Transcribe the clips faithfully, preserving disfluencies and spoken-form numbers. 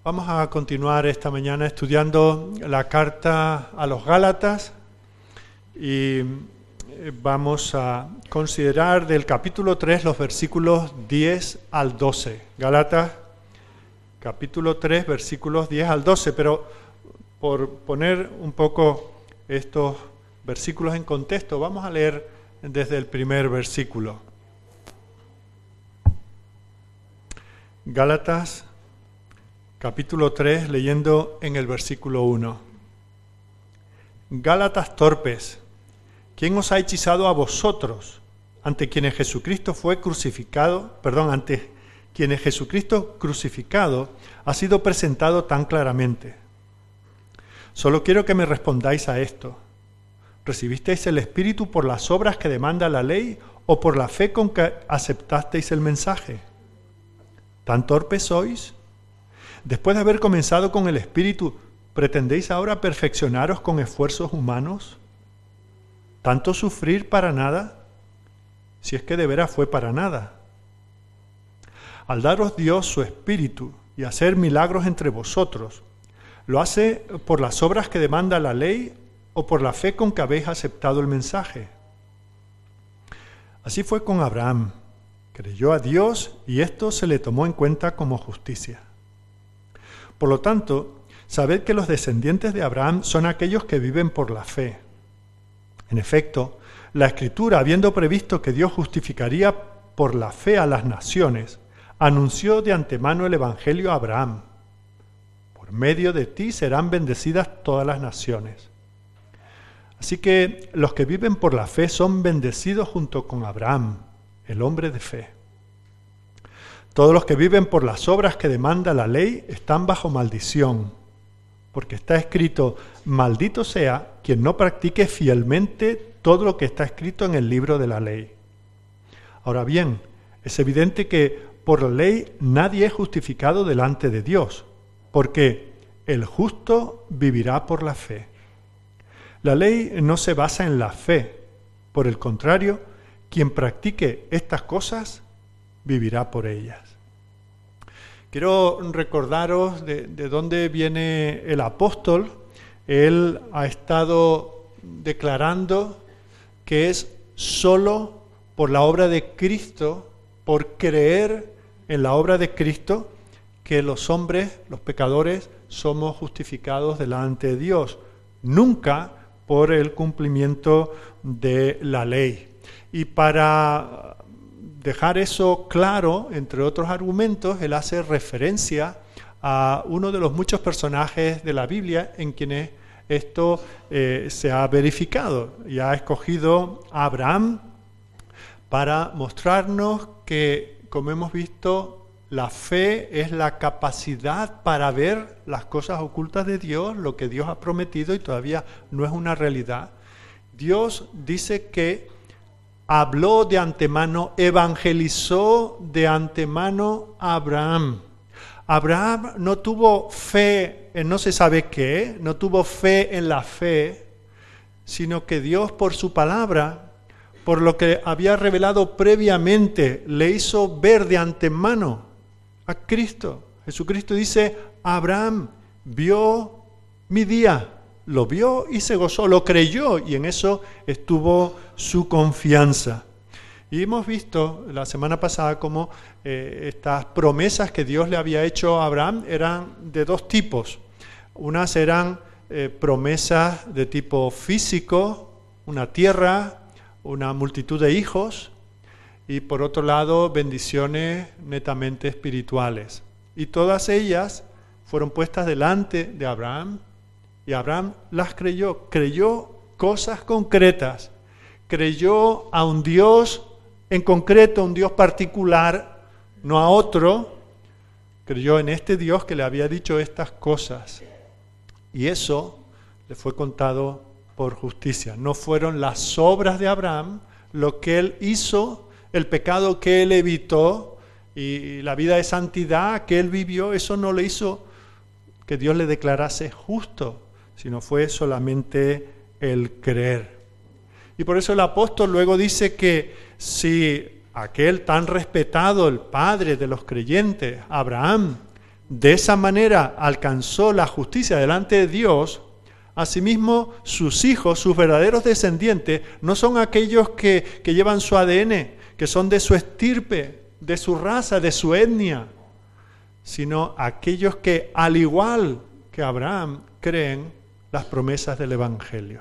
Vamos a continuar esta mañana estudiando la carta a los Gálatas y vamos a considerar del capítulo tres los versículos diez al doce. Gálatas, capítulo tres, versículos diez al doce, pero por poner un poco estos versículos en contexto, vamos a leer desde el primer versículo. Gálatas, capítulo tres, leyendo en el versículo uno. Gálatas torpes, ¿quién os ha hechizado a vosotros, ante quienes Jesucristo fue crucificado, perdón, ante quienes Jesucristo crucificado ha sido presentado tan claramente? Solo quiero que me respondáis a esto. ¿Recibisteis el Espíritu por las obras que demanda la ley o por la fe con que aceptasteis el mensaje? ¿Tan torpes sois? Después de haber comenzado con el Espíritu, ¿pretendéis ahora perfeccionaros con esfuerzos humanos? ¿Tanto sufrir para nada? Si es que de veras fue para nada. Al daros Dios su Espíritu y hacer milagros entre vosotros, ¿lo hace por las obras que demanda la ley o por la fe con que habéis aceptado el mensaje? Así fue con Abraham. Creyó a Dios y esto se le tomó en cuenta como justicia. Por lo tanto, sabed que los descendientes de Abraham son aquellos que viven por la fe. En efecto, la Escritura, habiendo previsto que Dios justificaría por la fe a las naciones, anunció de antemano el Evangelio a Abraham. Por medio de ti serán bendecidas todas las naciones. Así que los que viven por la fe son bendecidos junto con Abraham, el hombre de fe. Todos los que viven por las obras que demanda la ley están bajo maldición, porque está escrito: maldito sea quien no practique fielmente todo lo que está escrito en el libro de la ley. Ahora bien, es evidente que por la ley nadie es justificado delante de Dios, porque el justo vivirá por la fe. La ley no se basa en la fe, por el contrario, quien practique estas cosas vivirá por ellas. Quiero recordaros de, de dónde viene el apóstol. Él ha estado declarando que es solo por la obra de Cristo, por creer en la obra de Cristo, que los hombres, los pecadores, somos justificados delante de Dios, nunca por el cumplimiento de la ley. Y para dejar eso claro, entre otros argumentos, él hace referencia a uno de los muchos personajes de la Biblia en quienes esto eh, se ha verificado. Y ha escogido a Abraham para mostrarnos que, como hemos visto, la fe es la capacidad para ver las cosas ocultas de Dios, lo que Dios ha prometido y todavía no es una realidad. Dios dice que habló de antemano, evangelizó de antemano a Abraham. Abraham no tuvo fe en no se sabe qué, no tuvo fe en la fe, sino que Dios por su palabra, por lo que había revelado previamente, le hizo ver de antemano a Cristo. Jesucristo dice: Abraham vio mi día. Lo vio y se gozó, lo creyó, y en eso estuvo su confianza. Y hemos visto la semana pasada cómo eh, estas promesas que Dios le había hecho a Abraham eran de dos tipos. Unas eran eh, promesas de tipo físico, una tierra, una multitud de hijos, y por otro lado bendiciones netamente espirituales. Y todas ellas fueron puestas delante de Abraham, y Abraham las creyó, creyó cosas concretas, creyó a un Dios en concreto, un Dios particular, no a otro, creyó en este Dios que le había dicho estas cosas. Y eso le fue contado por justicia. No fueron las obras de Abraham, lo que él hizo, el pecado que él evitó y la vida de santidad que él vivió, eso no le hizo que Dios le declarase justo, sino fue solamente el creer. Y por eso el apóstol luego dice que si aquel tan respetado, el padre de los creyentes, Abraham, de esa manera alcanzó la justicia delante de Dios, asimismo sus hijos, sus verdaderos descendientes, no son aquellos que, que llevan su A D N, que son de su estirpe, de su raza, de su etnia, sino aquellos que, al igual que Abraham, creen las promesas del Evangelio.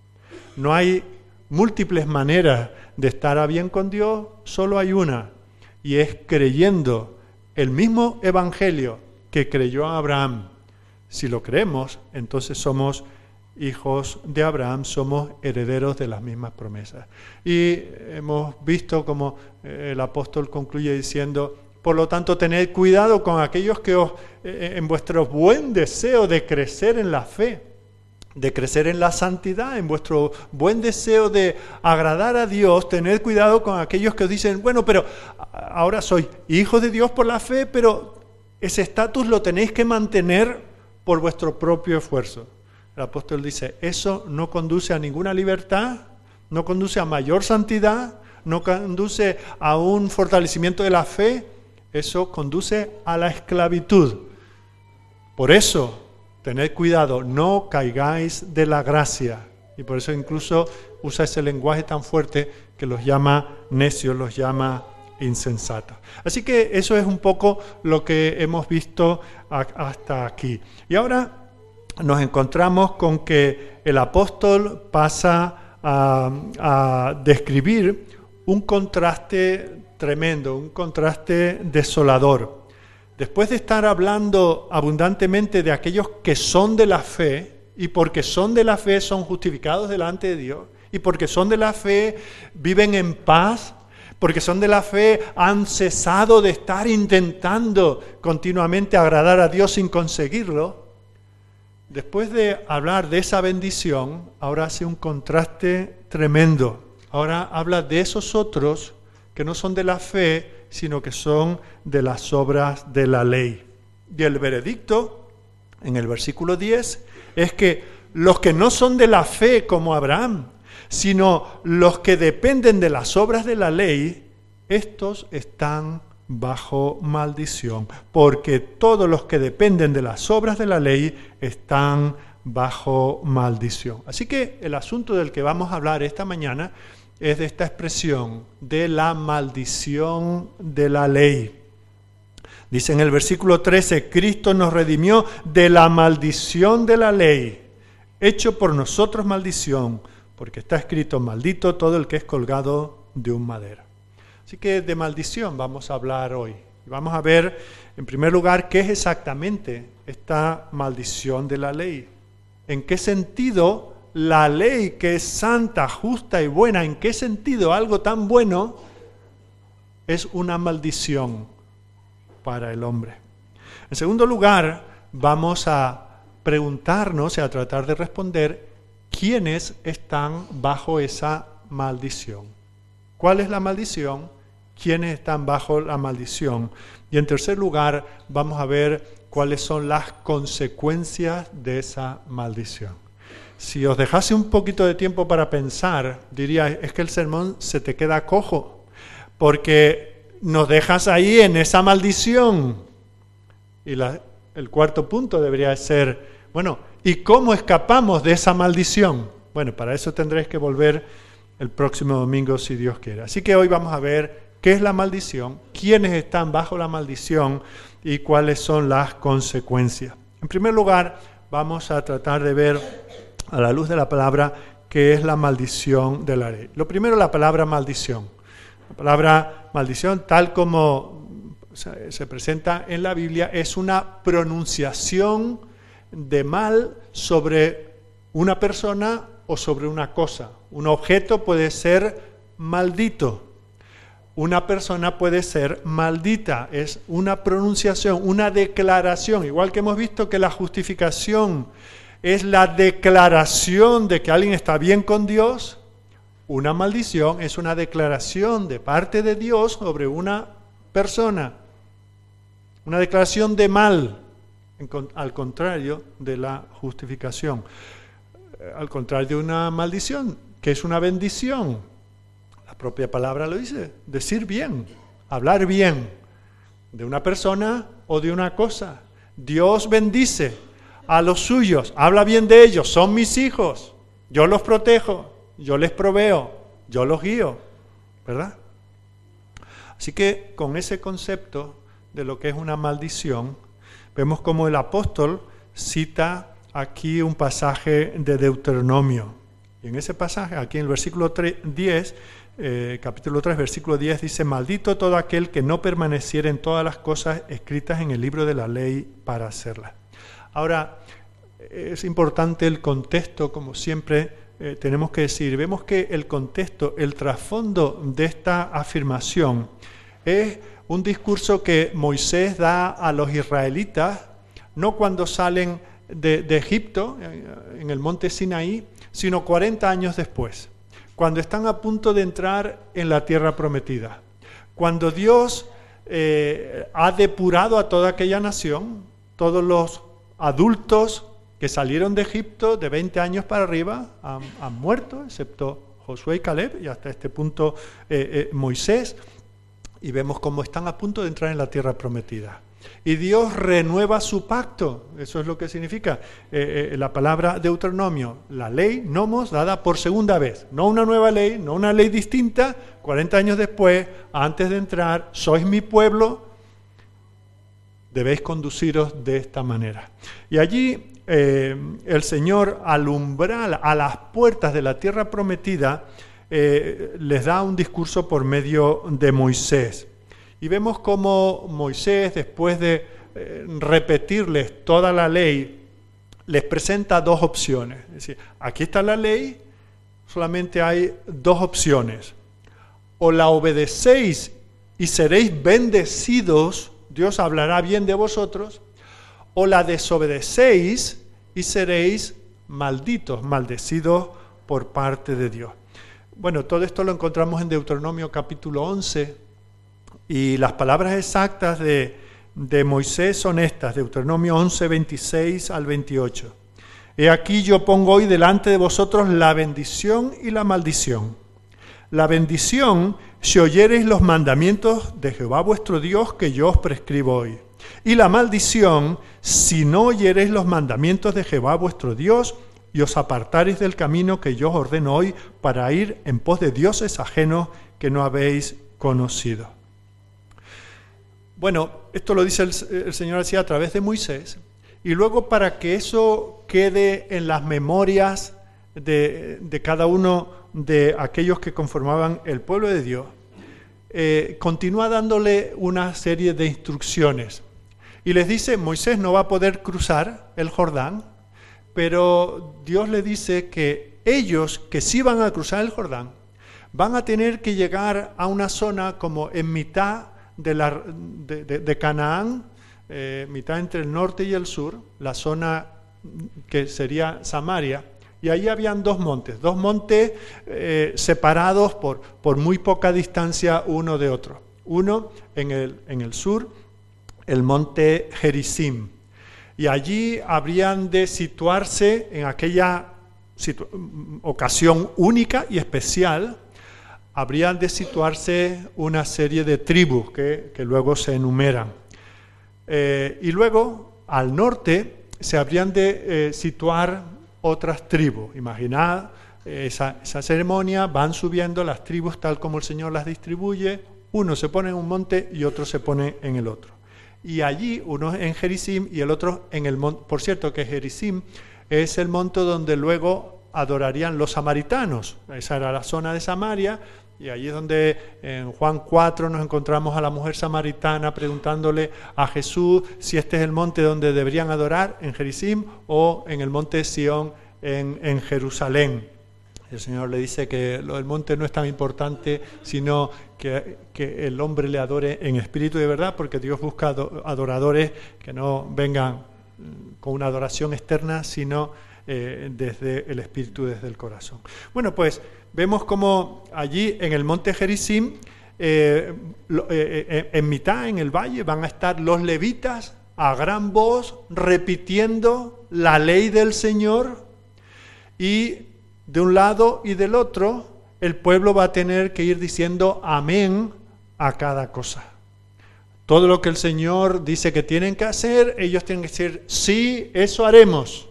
No hay múltiples maneras de estar a bien con Dios, solo hay una, y es creyendo el mismo Evangelio que creyó Abraham. Si lo creemos, entonces somos hijos de Abraham, somos herederos de las mismas promesas. Y hemos visto como el apóstol concluye diciendo: por lo tanto, tened cuidado con aquellos que os, en vuestro buen deseo de crecer en la fe, de crecer en la santidad, en vuestro buen deseo de agradar a Dios, tened cuidado con aquellos que os dicen: bueno, pero ahora soy hijo de Dios por la fe, pero ese estatus lo tenéis que mantener por vuestro propio esfuerzo. El apóstol dice: eso no conduce a ninguna libertad, no conduce a mayor santidad, no conduce a un fortalecimiento de la fe, eso conduce a la esclavitud. Por eso, tened cuidado, no caigáis de la gracia. Y por eso incluso usa ese lenguaje tan fuerte que los llama necios, los llama insensatos. Así que eso es un poco lo que hemos visto hasta aquí. Y ahora nos encontramos con que el apóstol pasa a, a describir un contraste tremendo, un contraste desolador. Después de estar hablando abundantemente de aquellos que son de la fe, y porque son de la fe son justificados delante de Dios, y porque son de la fe viven en paz, porque son de la fe han cesado de estar intentando continuamente agradar a Dios sin conseguirlo. Después de hablar de esa bendición, ahora hace un contraste tremendo. Ahora habla de esos otros que no son de la fe, sino que son de las obras de la ley. Y el veredicto, en el versículo diez, es que los que no son de la fe como Abraham, sino los que dependen de las obras de la ley, estos están bajo maldición, porque todos los que dependen de las obras de la ley están bajo maldición. Así que el asunto del que vamos a hablar esta mañana es de esta expresión de la maldición de la ley. Dice en el versículo trece, Cristo nos redimió de la maldición de la ley, hecho por nosotros maldición, porque está escrito: maldito todo el que es colgado de un madero. Así que de maldición vamos a hablar hoy. Vamos a ver, en primer lugar, qué es exactamente esta maldición de la ley. ¿En qué sentido la ley, que es santa, justa y buena, en qué sentido algo tan bueno es una maldición para el hombre? En segundo lugar, vamos a preguntarnos y a tratar de responder quiénes están bajo esa maldición. ¿Cuál es la maldición? ¿Quiénes están bajo la maldición? Y en tercer lugar, vamos a ver cuáles son las consecuencias de esa maldición. Si os dejase un poquito de tiempo para pensar, diría, es que el sermón se te queda cojo, porque nos dejas ahí en esa maldición. Y la, el cuarto punto debería ser, bueno, ¿y cómo escapamos de esa maldición? Bueno, para eso tendréis que volver el próximo domingo si Dios quiere. Así que hoy vamos a ver qué es la maldición, quiénes están bajo la maldición y cuáles son las consecuencias. En primer lugar, vamos a tratar de ver a la luz de la palabra qué es la maldición de la ley. Lo primero, la palabra maldición. La palabra maldición, tal como se presenta en la Biblia, es una pronunciación de mal sobre una persona o sobre una cosa. Un objeto puede ser maldito. Una persona puede ser maldita. Es una pronunciación, una declaración. Igual que hemos visto que la justificación es la declaración de que alguien está bien con Dios, una maldición es una declaración de parte de Dios sobre una persona. Una declaración de mal, al contrario de la justificación. Al contrario de una maldición, que es una bendición. La propia palabra lo dice, decir bien, hablar bien de una persona o de una cosa. Dios bendice a los suyos, habla bien de ellos, son mis hijos, yo los protejo, yo les proveo, yo los guío, ¿verdad? Así que con ese concepto de lo que es una maldición, vemos como el apóstol cita aquí un pasaje de Deuteronomio. Y en ese pasaje, aquí en el versículo diez, eh, capítulo tres, versículo diez, dice: maldito todo aquel que no permaneciera en todas las cosas escritas en el libro de la ley para hacerlas. Ahora, es importante el contexto, como siempre eh, tenemos que decir. Vemos que el contexto, el trasfondo de esta afirmación es un discurso que Moisés da a los israelitas, no cuando salen de, de Egipto, en el monte Sinaí, sino cuarenta años después, cuando están a punto de entrar en la tierra prometida, cuando Dios eh, ha depurado a toda aquella nación, todos los adultos que salieron de Egipto de veinte años para arriba han, han muerto, excepto Josué y Caleb, y hasta este punto eh, eh, Moisés, y vemos cómo están a punto de entrar en la tierra prometida. Y Dios renueva su pacto, eso es lo que significa eh, eh, la palabra Deuteronomio, la ley nomos dada por segunda vez, no una nueva ley, no una ley distinta, cuarenta años después, antes de entrar, sois mi pueblo, debéis conduciros de esta manera. Y allí eh, el Señor, al umbral, a las puertas de la tierra prometida, eh, les da un discurso por medio de Moisés. Y vemos cómo Moisés, después de eh, repetirles toda la ley, les presenta dos opciones. Es decir, aquí está la ley, solamente hay dos opciones. O la obedecéis y seréis bendecidos, Dios hablará bien de vosotros, o la desobedecéis y seréis malditos, maldecidos por parte de Dios. Bueno, todo esto lo encontramos en Deuteronomio capítulo once, y las palabras exactas de, de Moisés son estas, Deuteronomio once, veintiséis al veintiocho. He aquí yo pongo hoy delante de vosotros la bendición y la maldición. La bendición, si oyereis los mandamientos de Jehová vuestro Dios que yo os prescribo hoy. Y la maldición, si no oyereis los mandamientos de Jehová vuestro Dios y os apartareis del camino que yo os ordeno hoy para ir en pos de dioses ajenos que no habéis conocido. Bueno, esto lo dice el, el Señor así a través de Moisés, y luego para que eso quede en las memorias de, de cada uno de aquellos que conformaban el pueblo de Dios, eh, continúa dándole una serie de instrucciones. Y les dice, Moisés no va a poder cruzar el Jordán, pero Dios le dice que ellos que sí van a cruzar el Jordán, van a tener que llegar a una zona como en mitad de, la, de, de, de Canaán, eh, mitad entre el norte y el sur, la zona que sería Samaria, y ahí habían dos montes, dos montes eh, separados por, por muy poca distancia uno de otro. Uno en el, en el sur, el monte Gerizim, y allí habrían de situarse en aquella situ- ocasión única y especial, habrían de situarse una serie de tribus que, que luego se enumeran. Eh, y luego, al norte, se habrían de eh, situar otras tribus. Imaginad eh, esa, esa ceremonia, van subiendo las tribus tal como el Señor las distribuye, uno se pone en un monte y otro se pone en el otro. Y allí, uno en Gerizim y el otro en el monte. Por cierto, que Gerizim es el monte donde luego adorarían los samaritanos. Esa era la zona de Samaria, y allí es donde en Juan cuatro nos encontramos a la mujer samaritana preguntándole a Jesús si este es el monte donde deberían adorar, en Gerizim o en el monte Sión en, en Jerusalén. El Señor le dice que lo del monte no es tan importante, sino que, que el hombre le adore en espíritu y de verdad, porque Dios busca adoradores que no vengan con una adoración externa, sino eh, desde el espíritu, desde el corazón. Bueno, pues vemos como allí en el monte Gerizim, eh, lo, eh, eh, en mitad, en el valle, van a estar los levitas a gran voz repitiendo la ley del Señor, y de un lado y del otro el pueblo va a tener que ir diciendo amén a cada cosa. Todo lo que el Señor dice que tienen que hacer, ellos tienen que decir, sí, eso haremos.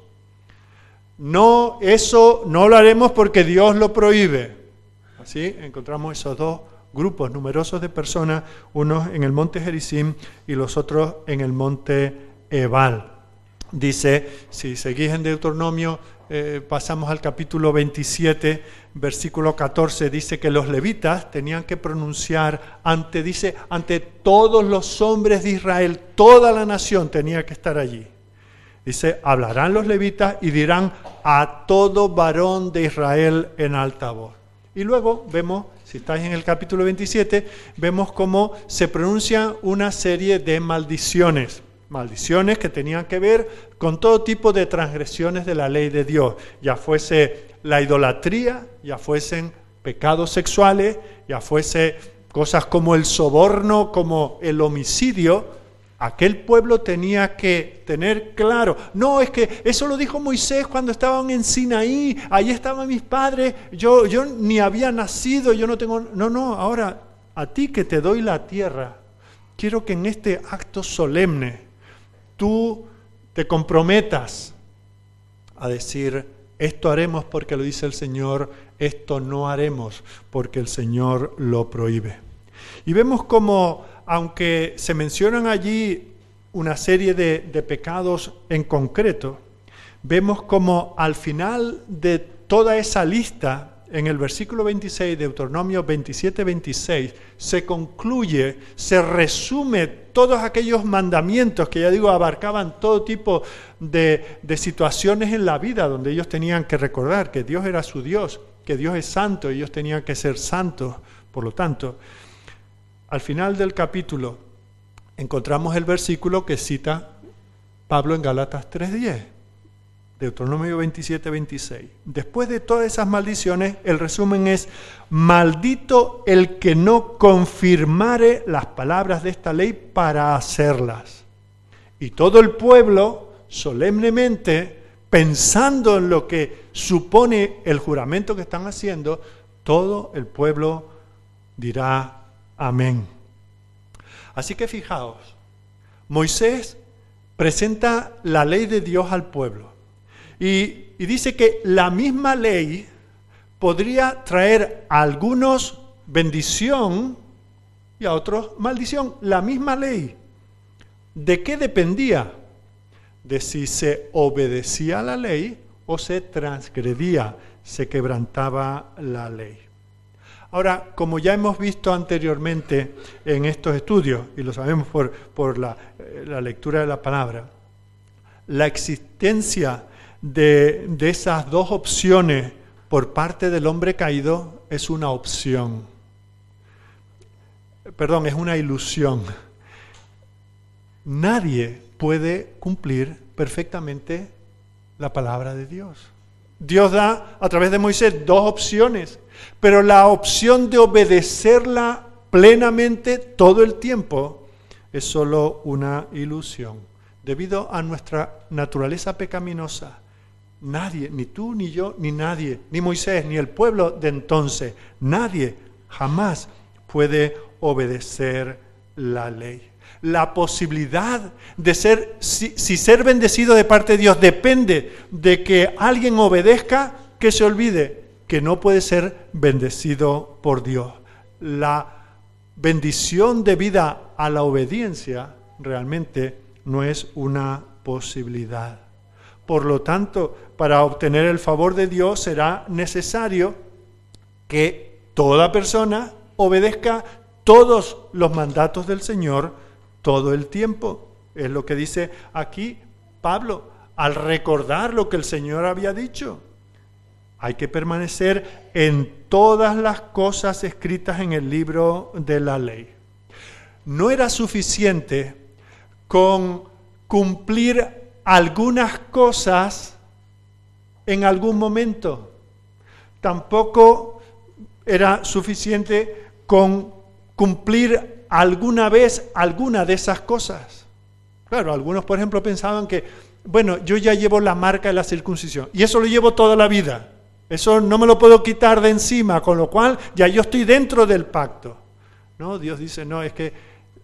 No, eso no lo haremos porque Dios lo prohíbe. Así encontramos esos dos grupos numerosos de personas, unos en el monte Gerizim y los otros en el monte Ebal. Dice, si seguís en Deuteronomio, eh, pasamos al capítulo veintisiete, versículo catorce, dice que los levitas tenían que pronunciar ante, dice, ante todos los hombres de Israel, toda la nación tenía que estar allí. Dice, hablarán los levitas y dirán a todo varón de Israel en alta voz. Y luego vemos, si estáis en el capítulo veintisiete, vemos cómo se pronuncian una serie de maldiciones. Maldiciones que tenían que ver con todo tipo de transgresiones de la ley de Dios. Ya fuese la idolatría, ya fuesen pecados sexuales, ya fuese cosas como el soborno, como el homicidio. Aquel pueblo tenía que tener claro, no, es que eso lo dijo Moisés cuando estaban en Sinaí, ahí estaban mis padres, yo, yo ni había nacido, yo no tengo... No, no, ahora a ti que te doy la tierra, quiero que en este acto solemne tú te comprometas a decir, esto haremos porque lo dice el Señor, esto no haremos porque el Señor lo prohíbe. Y vemos como, aunque se mencionan allí una serie de, de pecados en concreto, vemos como al final de toda esa lista, en el versículo veintiséis, Deuteronomio veintisiete, veintiséis, se concluye, se resume todos aquellos mandamientos que ya digo abarcaban todo tipo de, de situaciones en la vida donde ellos tenían que recordar que Dios era su Dios, que Dios es santo, ellos tenían que ser santos. Por lo tanto, al final del capítulo encontramos el versículo que cita Pablo en Gálatas tres diez. Deuteronomio veintisiete, veintiséis. Después de todas esas maldiciones, el resumen es, maldito el que no confirmare las palabras de esta ley para hacerlas. Y todo el pueblo, solemnemente, pensando en lo que supone el juramento que están haciendo, todo el pueblo dirá amén. Así que fijaos, Moisés presenta la ley de Dios al pueblo. Y, y dice que la misma ley podría traer a algunos bendición y a otros maldición. La misma ley. ¿De qué dependía? De si se obedecía a la ley o se transgredía, se quebrantaba la ley. Ahora, como ya hemos visto anteriormente en estos estudios, y lo sabemos por, por la, la lectura de la palabra, la existencia De, de esas dos opciones por parte del hombre caído es una opción. Perdón, es una ilusión. Nadie puede cumplir perfectamente la palabra de Dios. Dios da a través de Moisés dos opciones, pero la opción de obedecerla plenamente todo el tiempo es solo una ilusión. Debido a nuestra naturaleza pecaminosa, nadie, ni tú, ni yo, ni nadie, ni Moisés, ni el pueblo de entonces, nadie jamás puede obedecer la ley. La posibilidad de ser, si, si ser bendecido de parte de Dios depende de que alguien obedezca, que se olvide que no puede ser bendecido por Dios. La bendición debida a la obediencia realmente no es una posibilidad. Por lo tanto, para obtener el favor de Dios será necesario que toda persona obedezca todos los mandatos del Señor todo el tiempo. Es lo que dice aquí Pablo, al recordar lo que el Señor había dicho. Hay que permanecer en todas las cosas escritas en el libro de la ley. No era suficiente con cumplir algunas cosas en algún momento. Tampoco era suficiente con cumplir alguna vez alguna de esas cosas. Claro, algunos, por ejemplo, pensaban que, bueno, yo ya llevo la marca de la circuncisión y eso lo llevo toda la vida. Eso no me lo puedo quitar de encima, con lo cual ya yo estoy dentro del pacto. No, Dios dice, no, es que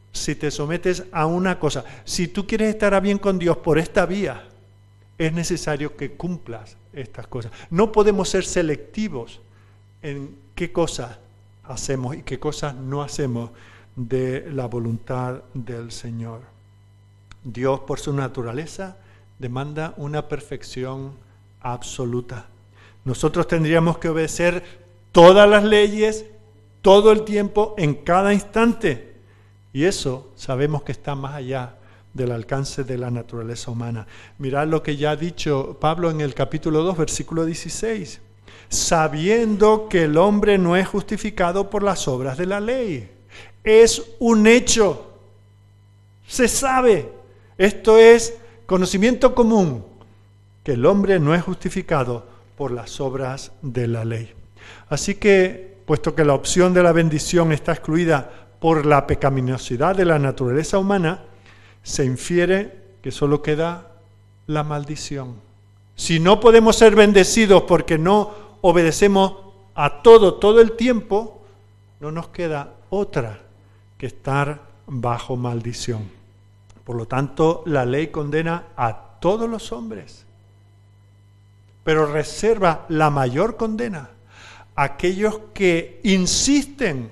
si te sometes a una cosa. Si tú quieres estar a bien con Dios por esta vía, es necesario que cumplas estas cosas. No podemos ser selectivos en qué cosas hacemos y qué cosas no hacemos de la voluntad del Señor. Dios, por su naturaleza, demanda una perfección absoluta. Nosotros tendríamos que obedecer todas las leyes, todo el tiempo, en cada instante. Y eso sabemos que está más allá del alcance de la naturaleza humana. Mirad lo que ya ha dicho Pablo en el capítulo dos, versículo dieciséis. Sabiendo que el hombre no es justificado por las obras de la ley. Es un hecho. Se sabe. Esto es conocimiento común, que el hombre no es justificado por las obras de la ley. Así que, puesto que la opción de la bendición está excluida por la pecaminosidad de la naturaleza humana, se infiere que solo queda la maldición. Si no podemos ser bendecidos porque no obedecemos a todo, todo el tiempo, no nos queda otra que estar bajo maldición. Por lo tanto, la ley condena a todos los hombres, pero reserva la mayor condena a aquellos que insisten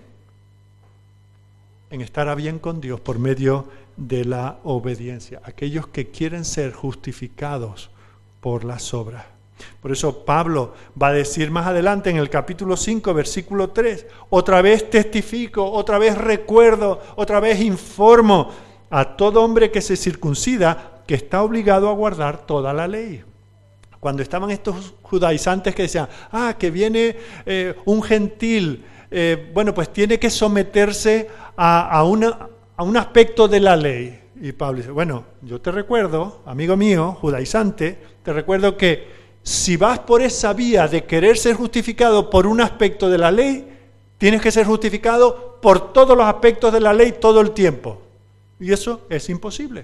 en estar a bien con Dios por medio de la obediencia, aquellos que quieren ser justificados por las obras. Por eso Pablo va a decir más adelante en el capítulo cinco, versículo tres, otra vez testifico, otra vez recuerdo, otra vez informo a todo hombre que se circuncida que está obligado a guardar toda la ley. Cuando estaban estos judaizantes que decían, ah, que viene eh, un gentil, eh, bueno, pues tiene que someterse a, a, una, a un aspecto de la ley. Y Pablo dice, bueno, yo te recuerdo, amigo mío, judaizante, te recuerdo que si vas por esa vía de querer ser justificado por un aspecto de la ley, tienes que ser justificado por todos los aspectos de la ley todo el tiempo. Y eso es imposible.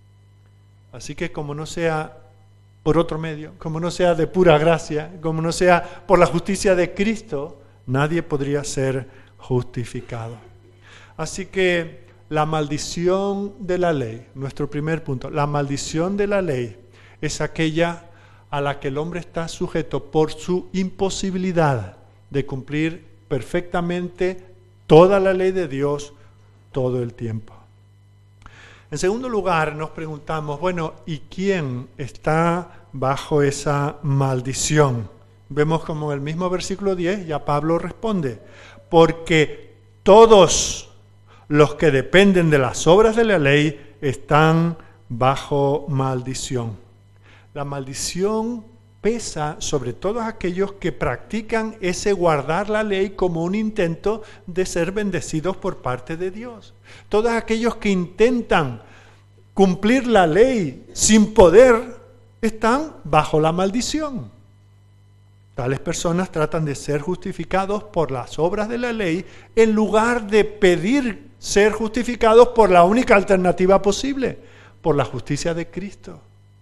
Así que como no sea por otro medio, como no sea de pura gracia, como no sea por la justicia de Cristo, nadie podría ser justificado. Así que la maldición de la ley, nuestro primer punto, la maldición de la ley es aquella a la que el hombre está sujeto por su imposibilidad de cumplir perfectamente toda la ley de Dios todo el tiempo. En segundo lugar, nos preguntamos, bueno, ¿y quién está bajo esa maldición? Vemos como en el mismo versículo diez, ya Pablo responde, porque todos los que dependen de las obras de la ley están bajo maldición. La maldición pesa sobre todos aquellos que practican ese guardar la ley como un intento de ser bendecidos por parte de Dios. Todos aquellos que intentan cumplir la ley sin poder están bajo la maldición. Tales personas tratan de ser justificados por las obras de la ley en lugar de pedir ser justificados por la única alternativa posible, por la justicia de Cristo.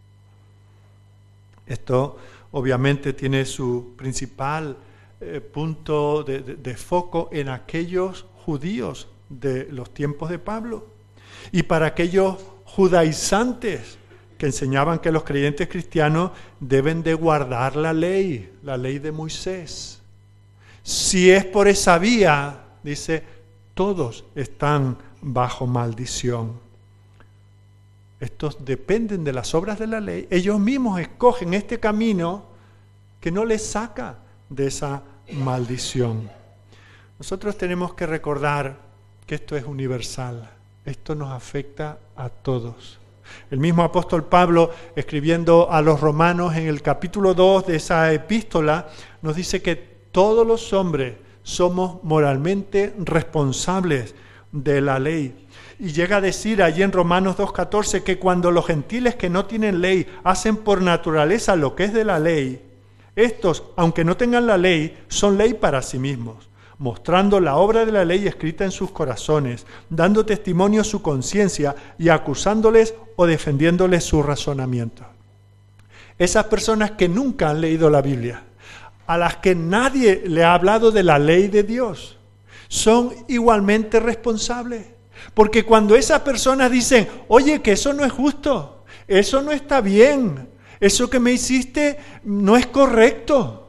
Esto obviamente tiene su principal eh, punto de, de, de foco en aquellos judíos de los tiempos de Pablo y para aquellos judaizantes que enseñaban que los creyentes cristianos deben de guardar la ley, la ley de Moisés. Si es por esa vía, dice, todos están bajo maldición. Estos dependen de las obras de la ley. Ellos mismos escogen este camino que no les saca de esa maldición. Nosotros tenemos que recordar que esto es universal. Esto nos afecta a todos. El mismo apóstol Pablo, escribiendo a los romanos en el capítulo dos de esa epístola, nos dice que todos los hombres somos moralmente responsables de la ley. Y llega a decir allí en Romanos dos catorce que cuando los gentiles que no tienen ley hacen por naturaleza lo que es de la ley, estos, aunque no tengan la ley, son ley para sí mismos, mostrando la obra de la ley escrita en sus corazones, dando testimonio a su conciencia y acusándoles o defendiéndoles su razonamiento. Esas personas que nunca han leído la Biblia, a las que nadie le ha hablado de la ley de Dios, son igualmente responsables. Porque cuando esas personas dicen, oye, que eso no es justo, eso no está bien, eso que me hiciste no es correcto.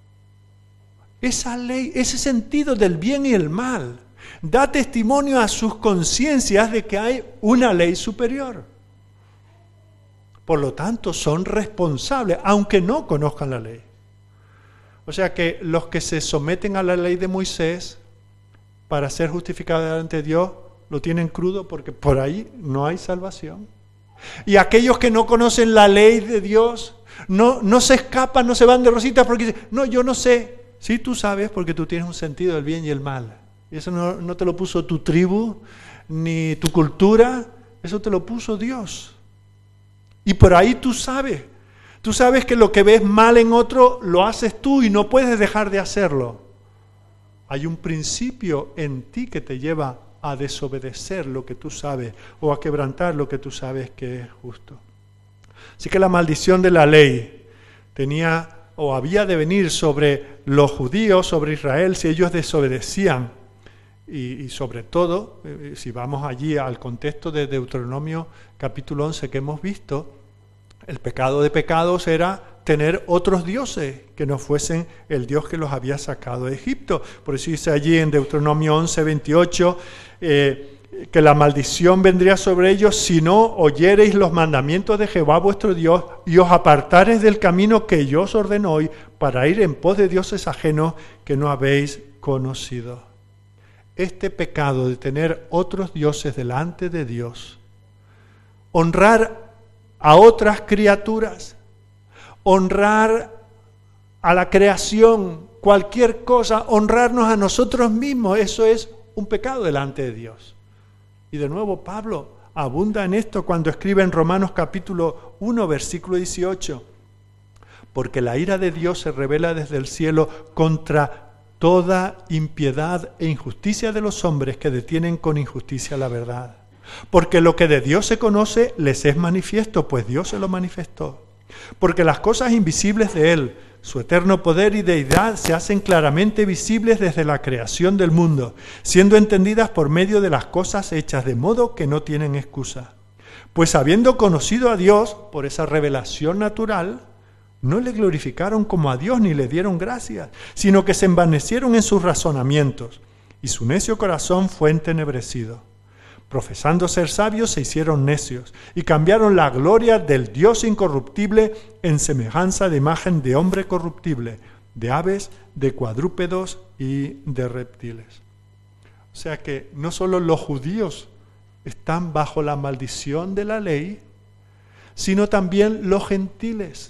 Esa ley, ese sentido del bien y el mal, da testimonio a sus conciencias de que hay una ley superior. Por lo tanto, son responsables, aunque no conozcan la ley. O sea que los que se someten a la ley de Moisés para ser justificados delante de Dios, lo tienen crudo porque por ahí no hay salvación. Y aquellos que no conocen la ley de Dios, no, no se escapan, no se van de rositas porque dicen, no, yo no sé. Sí, tú sabes porque tú tienes un sentido del bien y el mal. Y eso no, no te lo puso tu tribu, ni tu cultura, eso te lo puso Dios. Y por ahí tú sabes. Tú sabes que lo que ves mal en otro, lo haces tú y no puedes dejar de hacerlo. Hay un principio en ti que te lleva a desobedecer lo que tú sabes o a quebrantar lo que tú sabes que es justo. Así que la maldición de la ley tenía o había de venir sobre los judíos, sobre Israel, si ellos desobedecían. Y, y sobre todo, eh, si vamos allí al contexto de Deuteronomio capítulo once que hemos visto, el pecado de pecados era tener otros dioses que no fuesen el Dios que los había sacado de Egipto. Por eso dice allí en Deuteronomio once, veintiocho, eh, que la maldición vendría sobre ellos si no oyereis los mandamientos de Jehová vuestro Dios y os apartareis del camino que yo os ordeno hoy para ir en pos de dioses ajenos que no habéis conocido. Este pecado de tener otros dioses delante de Dios, honrar a otras criaturas, honrar a la creación, cualquier cosa, honrarnos a nosotros mismos, eso es un pecado delante de Dios. Y de nuevo Pablo abunda en esto cuando escribe en Romanos capítulo uno, versículo dieciocho, porque la ira de Dios se revela desde el cielo contra toda impiedad e injusticia de los hombres que detienen con injusticia la verdad. Porque lo que de Dios se conoce les es manifiesto, pues Dios se lo manifestó. Porque las cosas invisibles de Él, su eterno poder y deidad, se hacen claramente visibles desde la creación del mundo, siendo entendidas por medio de las cosas hechas, de modo que no tienen excusa. Pues habiendo conocido a Dios por esa revelación natural, no le glorificaron como a Dios ni le dieron gracias, sino que se envanecieron en sus razonamientos, y su necio corazón fue entenebrecido. Profesando ser sabios, se hicieron necios, y cambiaron la gloria del Dios incorruptible en semejanza de imagen de hombre corruptible, de aves, de cuadrúpedos y de reptiles. O sea que no solo los judíos están bajo la maldición de la ley, sino también los gentiles,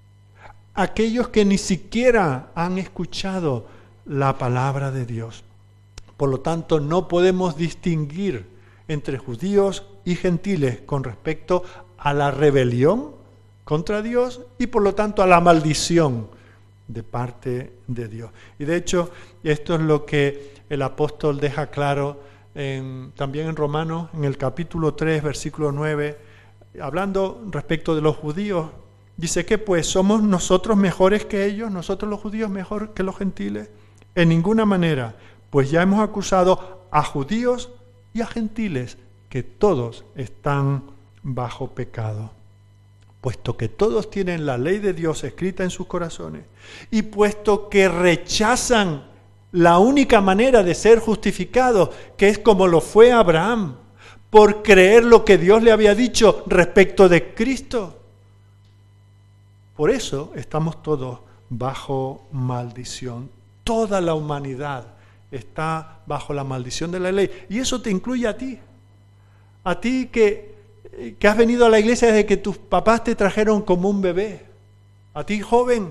aquellos que ni siquiera han escuchado la palabra de Dios. Por lo tanto, no podemos distinguir entre judíos y gentiles con respecto a la rebelión contra Dios y por lo tanto a la maldición de parte de Dios. Y de hecho, esto es lo que el apóstol deja claro en, también en Romanos, en el capítulo tres, versículo nueve, hablando respecto de los judíos. Dice que pues somos nosotros mejores que ellos, nosotros los judíos mejor que los gentiles. En ninguna manera, pues ya hemos acusado a judíos y a gentiles que todos están bajo pecado. Puesto que todos tienen la ley de Dios escrita en sus corazones y puesto que rechazan la única manera de ser justificados, que es como lo fue Abraham, por creer lo que Dios le había dicho respecto de Cristo. Por eso estamos todos bajo maldición. Toda la humanidad está bajo la maldición de la ley. Y eso te incluye a ti. A ti que, que has venido a la iglesia desde que tus papás te trajeron como un bebé. A ti joven.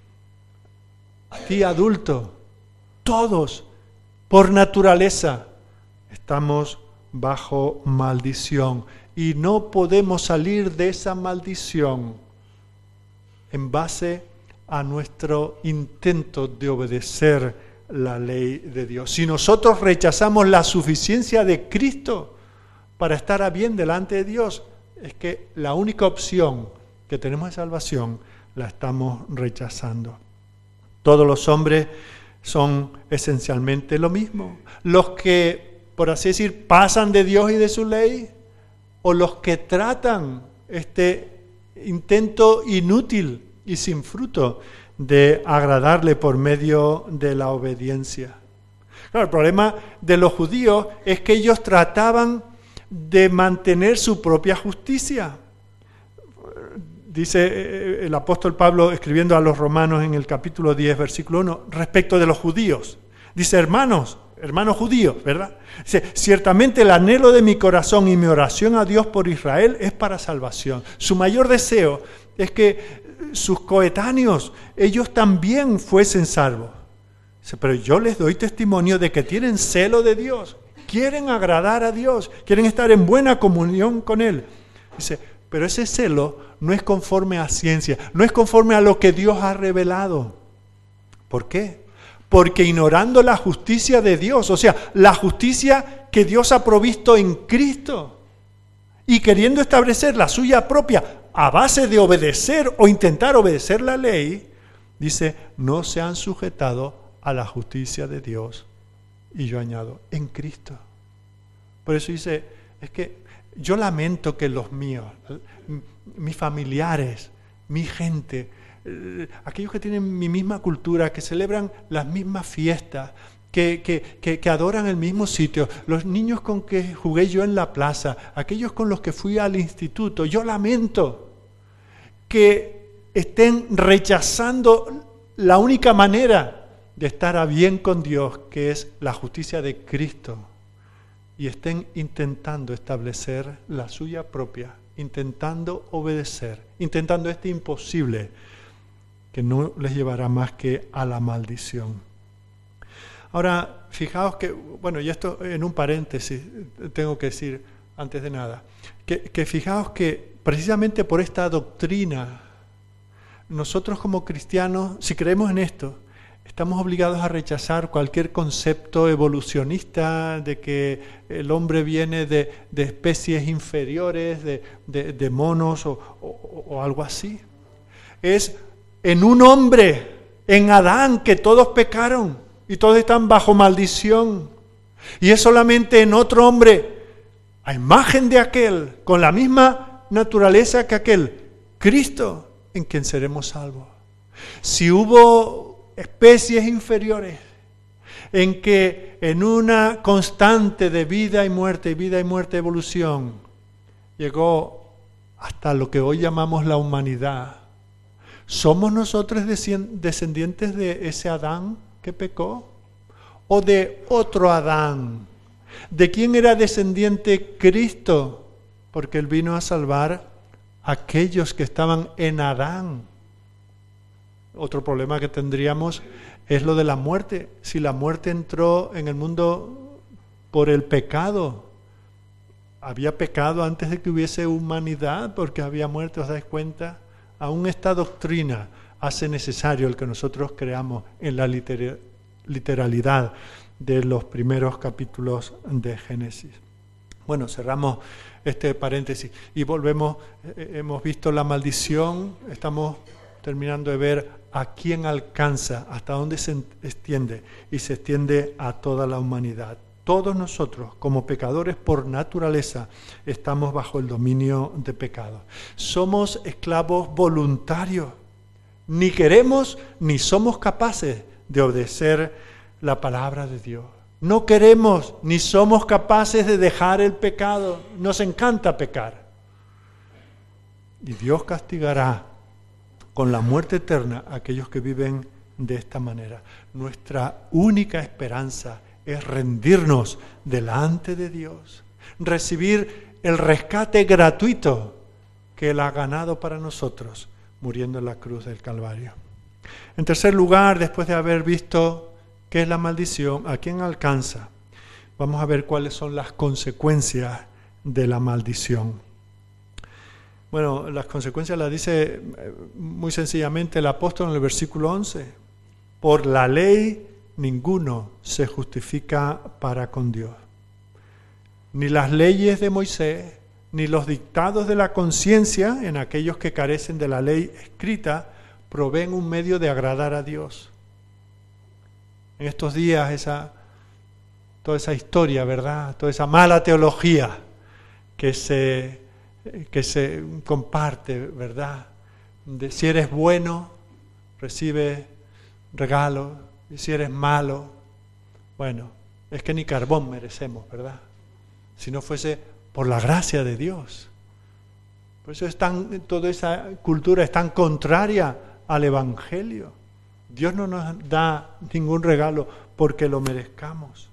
A ti adulto. Todos, por naturaleza, estamos bajo maldición. Y no podemos salir de esa maldición en base a nuestro intento de obedecer la ley de Dios. Si nosotros rechazamos la suficiencia de Cristo para estar a bien delante de Dios, es que la única opción que tenemos de salvación la estamos rechazando. Todos los hombres son esencialmente lo mismo. Los que por así decir, pasan de Dios y de su ley, o los que tratan este intento inútil y sin fruto de agradarle por medio de la obediencia. Claro, el problema de los judíos es que ellos trataban de mantener su propia justicia. Dice el apóstol Pablo escribiendo a los romanos en el capítulo diez, versículo uno, respecto de los judíos. Dice, hermanos, hermanos judíos, ¿verdad? Dice, ciertamente el anhelo de mi corazón y mi oración a Dios por Israel es para salvación. Su mayor deseo es que sus coetáneos, ellos también fuesen salvos. Dice, pero yo les doy testimonio de que tienen celo de Dios, quieren agradar a Dios, quieren estar en buena comunión con Él. Dice, pero ese celo no es conforme a ciencia, no es conforme a lo que Dios ha revelado. ¿Por qué? Porque ignorando la justicia de Dios, o sea, la justicia que Dios ha provisto en Cristo, y queriendo establecer la suya propia a base de obedecer o intentar obedecer la ley, dice, no se han sujetado a la justicia de Dios. Y yo añado, en Cristo. Por eso dice, es que yo lamento que los míos, mis familiares, mi gente, aquellos que tienen mi misma cultura, que celebran las mismas fiestas, que, que, que, que adoran el mismo sitio, los niños con que jugué yo en la plaza, aquellos con los que fui al instituto, yo lamento que estén rechazando la única manera de estar a bien con Dios, que es la justicia de Cristo, y estén intentando establecer la suya propia, intentando obedecer, intentando este imposible, que no les llevará más que a la maldición. Ahora, fijaos que, bueno, y esto en un paréntesis tengo que decir antes de nada, que, que fijaos que precisamente por esta doctrina, nosotros como cristianos, si creemos en esto, estamos obligados a rechazar cualquier concepto evolucionista de que el hombre viene de, de especies inferiores, de, de, de monos o, o, o algo así. Es en un hombre, en Adán, que todos pecaron y todos están bajo maldición. Y es solamente en otro hombre, a imagen de aquel, con la misma naturaleza que aquel, Cristo, en quien seremos salvos. Si hubo especies inferiores en que en una constante de vida y muerte, y vida y muerte, evolución, llegó hasta lo que hoy llamamos la humanidad, ¿somos nosotros descendientes de ese Adán que pecó? ¿O de otro Adán? ¿De quién era descendiente Cristo? Porque Él vino a salvar a aquellos que estaban en Adán. Otro problema que tendríamos es lo de la muerte. Si la muerte entró en el mundo por el pecado, había pecado antes de que hubiese humanidad, porque había muerte, ¿os dais cuenta? Aún esta doctrina hace necesario el que nosotros creamos en la liter- literalidad de los primeros capítulos de Génesis. Bueno, cerramos este paréntesis y volvemos. Eh, hemos visto la maldición, estamos terminando de ver a quién alcanza, hasta dónde se extiende, y se extiende a toda la humanidad. Todos nosotros, como pecadores por naturaleza, estamos bajo el dominio de pecado. Somos esclavos voluntarios. Ni queremos ni somos capaces de obedecer la palabra de Dios. No queremos ni somos capaces de dejar el pecado. Nos encanta pecar. Y Dios castigará con la muerte eterna a aquellos que viven de esta manera. Nuestra única esperanza es rendirnos delante de Dios, recibir el rescate gratuito que Él ha ganado para nosotros, muriendo en la cruz del Calvario. En tercer lugar, después de haber visto qué es la maldición, a quién alcanza, vamos a ver cuáles son las consecuencias de la maldición. Bueno, las consecuencias las dice muy sencillamente el apóstol en el versículo once. Por la ley ninguno se justifica para con Dios. Ni las leyes de Moisés, ni los dictados de la conciencia en aquellos que carecen de la ley escrita, proveen un medio de agradar a Dios. En estos días esa toda esa historia, ¿verdad? Toda esa mala teología que se, que se comparte, ¿verdad? De si eres bueno, recibes regalos, y si eres malo, bueno, es que ni carbón merecemos, ¿verdad? Si no fuese por la gracia de Dios. Por eso es tan, toda esa cultura es tan contraria al Evangelio. Dios no nos da ningún regalo porque lo merezcamos.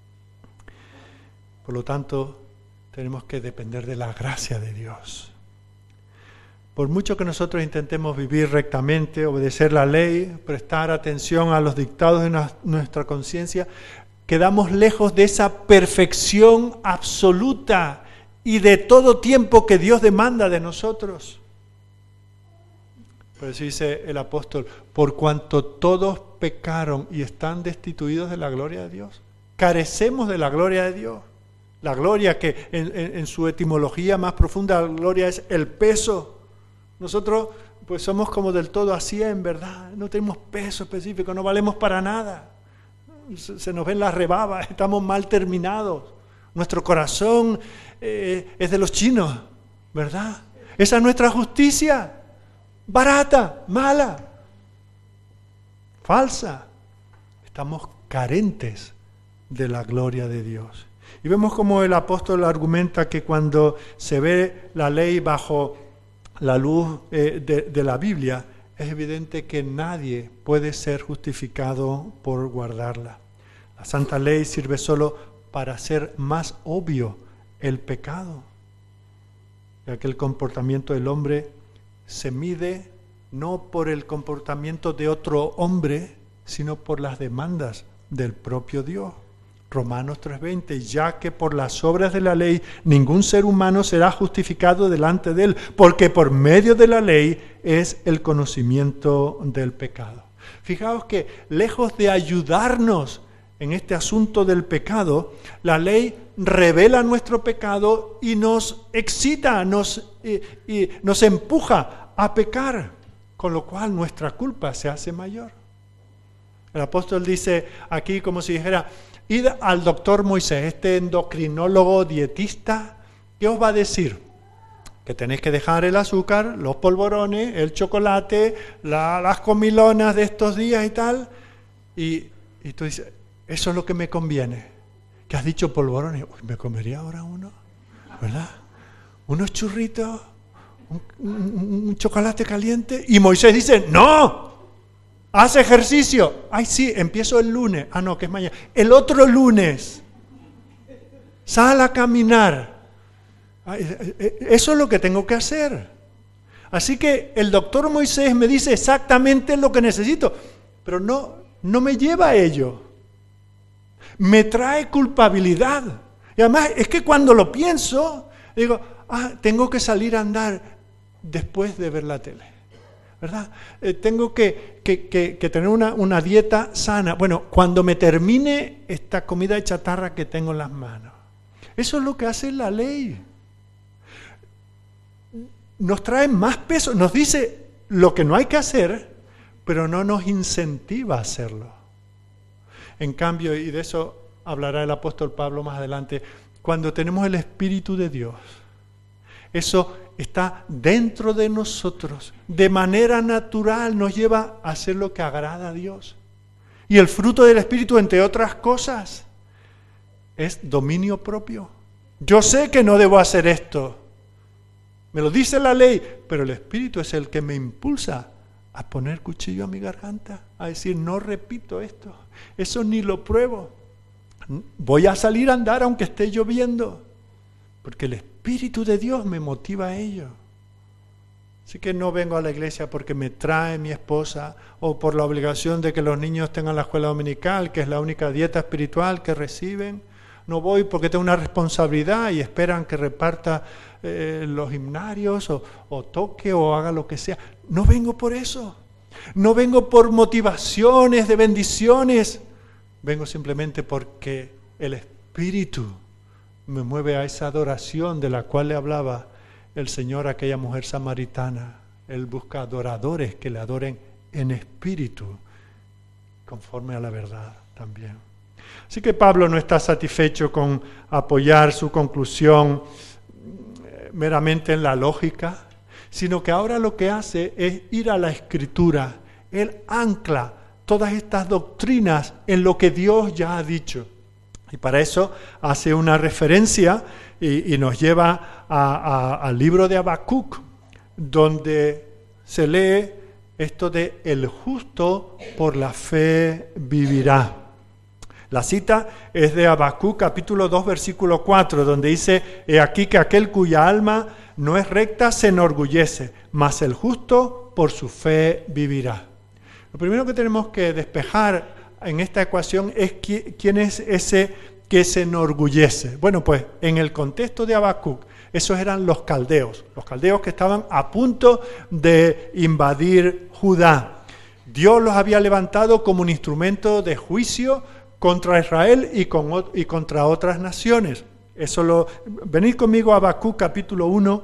Por lo tanto, tenemos que depender de la gracia de Dios. Por mucho que nosotros intentemos vivir rectamente, obedecer la ley, prestar atención a los dictados de nuestra conciencia, quedamos lejos de esa perfección absoluta y de todo tiempo que Dios demanda de nosotros. Por eso dice el apóstol, por cuanto todos pecaron y están destituidos de la gloria de Dios. Carecemos de la gloria de Dios. La gloria que en, en, en su etimología más profunda, la gloria es el peso. Nosotros pues somos como del todo a cien, ¿verdad? No tenemos peso específico, no valemos para nada. Se, se nos ven las rebabas, estamos mal terminados. Nuestro corazón eh, es de los chinos, ¿verdad? Esa es nuestra justicia. Barata, mala, falsa. Estamos carentes de la gloria de Dios. Y vemos cómo el apóstol argumenta que cuando se ve la ley bajo la luz eh, de, de la Biblia, es evidente que nadie puede ser justificado por guardarla. La Santa Ley sirve solo para hacer más obvio el pecado, ya que el comportamiento del hombre se mide no por el comportamiento de otro hombre, sino por las demandas del propio Dios. Romanos tres veinte, ya que por las obras de la ley ningún ser humano será justificado delante de él, porque por medio de la ley es el conocimiento del pecado. Fijaos que lejos de ayudarnos en este asunto del pecado, la ley revela nuestro pecado y nos excita, nos, y, y nos empuja a pecar, con lo cual nuestra culpa se hace mayor. El apóstol dice aquí como si dijera, id al doctor Moisés, este endocrinólogo dietista, ¿qué os va a decir? Que tenéis que dejar el azúcar, los polvorones, el chocolate, la, las comilonas de estos días y tal. Y, y tú dices, eso es lo que me conviene. ¿Qué has dicho polvorones? Uy, me comería ahora uno, ¿verdad? Unos churritos, un, un, un chocolate caliente. Y Moisés dice, ¡no! Haz ejercicio. Ay, sí, empiezo el lunes. Ah, no, que es mañana. El otro lunes. Sal a caminar. Ay, eso es lo que tengo que hacer. Así que el doctor Moisés me dice exactamente lo que necesito, pero no, no me lleva a ello. Me trae culpabilidad. Y además es que cuando lo pienso, digo, ah, tengo que salir a andar después de ver la tele. ¿Verdad? Eh, tengo que, que, que, que tener una, una dieta sana. Bueno, cuando me termine esta comida de chatarra que tengo en las manos. Eso es lo que hace la ley. Nos trae más peso, nos dice lo que no hay que hacer, pero no nos incentiva a hacerlo. En cambio, y de eso hablará el apóstol Pablo más adelante, cuando tenemos el Espíritu de Dios, eso está dentro de nosotros, de manera natural nos lleva a hacer lo que agrada a Dios. Y el fruto del Espíritu, entre otras cosas, es dominio propio. Yo sé que no debo hacer esto, me lo dice la ley, pero el Espíritu es el que me impulsa a poner cuchillo a mi garganta, a decir, no repito esto, eso ni lo pruebo. Voy a salir a andar aunque esté lloviendo, porque el Espíritu de Dios me motiva a ello. Así que no vengo a la iglesia porque me trae mi esposa o por la obligación de que los niños tengan la escuela dominical, que es la única dieta espiritual que reciben. No voy porque tengo una responsabilidad y esperan que reparta eh, los himnarios o, o toque o haga lo que sea. No vengo por eso. No vengo por motivaciones de bendiciones. Vengo simplemente porque el Espíritu me mueve a esa adoración de la cual le hablaba el Señor a aquella mujer samaritana. Él busca adoradores que le adoren en espíritu, conforme a la verdad también. Así que Pablo no está satisfecho con apoyar su conclusión meramente en la lógica, sino que ahora lo que hace es ir a la Escritura. Él ancla todas estas doctrinas en lo que Dios ya ha dicho. Y para eso hace una referencia y, y nos lleva a, a, al libro de Habacuc, donde se lee esto de el justo por la fe vivirá. La cita es de Habacuc capítulo dos versículo cuatro, donde dice: he aquí que aquel cuya alma no es recta se enorgullece, mas el justo por su fe vivirá. Lo primero que tenemos que despejar en esta ecuación es quién es ese que se enorgullece. Bueno, pues en el contexto de Habacuc, esos eran los caldeos, los caldeos que estaban a punto de invadir Judá. Dios los había levantado como un instrumento de juicio contra Israel y, con, y contra otras naciones. Eso lo, venid conmigo a Habacuc capítulo uno,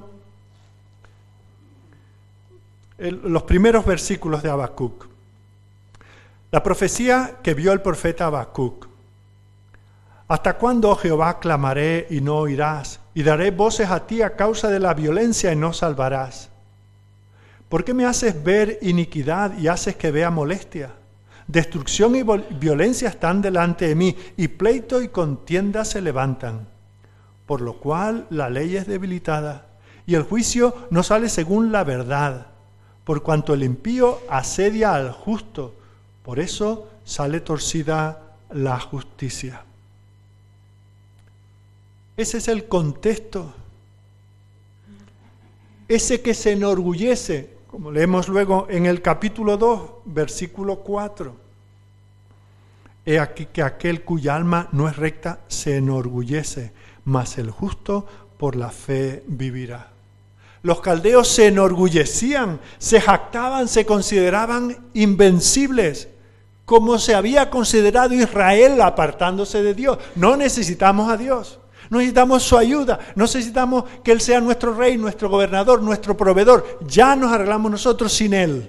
el, los primeros versículos de Habacuc. La profecía que vio el profeta Habacuc. ¿Hasta cuándo, oh Jehová, clamaré y no oirás? Y daré voces a ti a causa de la violencia y no salvarás. ¿Por qué me haces ver iniquidad y haces que vea molestia? Destrucción y violencia están delante de mí, y pleito y contienda se levantan. Por lo cual la ley es debilitada, y el juicio no sale según la verdad. Por cuanto el impío asedia al justo, por eso sale torcida la justicia. Ese es el contexto. Ese que se enorgullece, como leemos luego en el capítulo dos, versículo cuatro. He aquí que aquel cuya alma no es recta se enorgullece, mas el justo por la fe vivirá. Los caldeos se enorgullecían, se jactaban, se consideraban invencibles, como se había considerado Israel apartándose de Dios. No necesitamos a Dios. No necesitamos su ayuda, no necesitamos que Él sea nuestro rey, nuestro gobernador, nuestro proveedor. Ya nos arreglamos nosotros sin Él.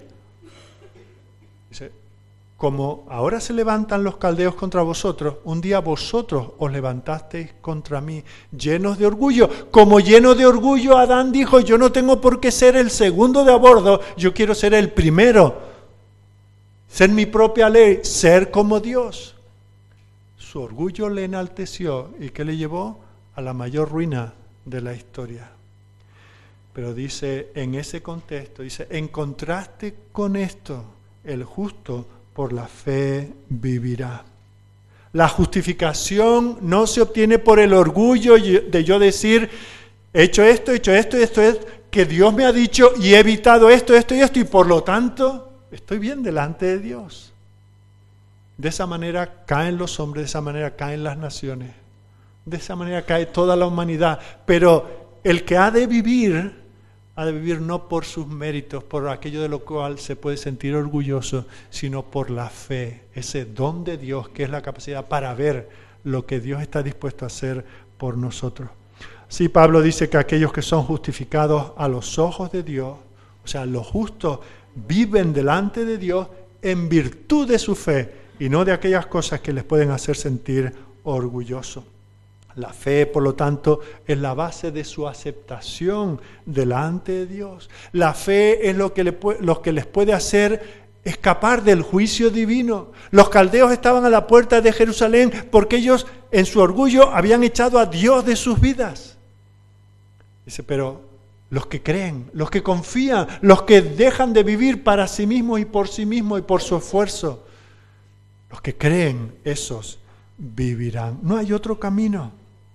Dice, como ahora se levantan los caldeos contra vosotros, un día vosotros os levantasteis contra mí, llenos de orgullo. Como lleno de orgullo, Adán dijo: yo no tengo por qué ser el segundo de a bordo, yo quiero ser el primero. Ser mi propia ley, ser como Dios. Su orgullo le enalteció. ¿Y qué le llevó? A la mayor ruina de la historia. Pero dice, en ese contexto, dice, en contraste con esto, el justo por la fe vivirá. La justificación no se obtiene por el orgullo de yo decir, he hecho esto, he hecho esto, esto es que Dios me ha dicho y he evitado esto, esto y esto, y por lo tanto estoy bien delante de Dios. De esa manera caen los hombres, de esa manera caen las naciones, de esa manera cae toda la humanidad. Pero el que ha de vivir, ha de vivir no por sus méritos, por aquello de lo cual se puede sentir orgulloso, sino por la fe, ese don de Dios que es la capacidad para ver lo que Dios está dispuesto a hacer por nosotros. Sí, Pablo dice que aquellos que son justificados a los ojos de Dios, o sea, los justos viven delante de Dios en virtud de su fe y no de aquellas cosas que les pueden hacer sentir orgullosos. La fe, por lo tanto, es la base de su aceptación delante de Dios. La fe es lo que, le, lo que les puede hacer escapar del juicio divino. Los caldeos estaban a la puerta de Jerusalén porque ellos, en su orgullo, habían echado a Dios de sus vidas. Dice, pero los que creen, los que confían, los que dejan de vivir para sí mismos y por sí mismos y por su esfuerzo, los que creen, esos vivirán. No hay otro camino.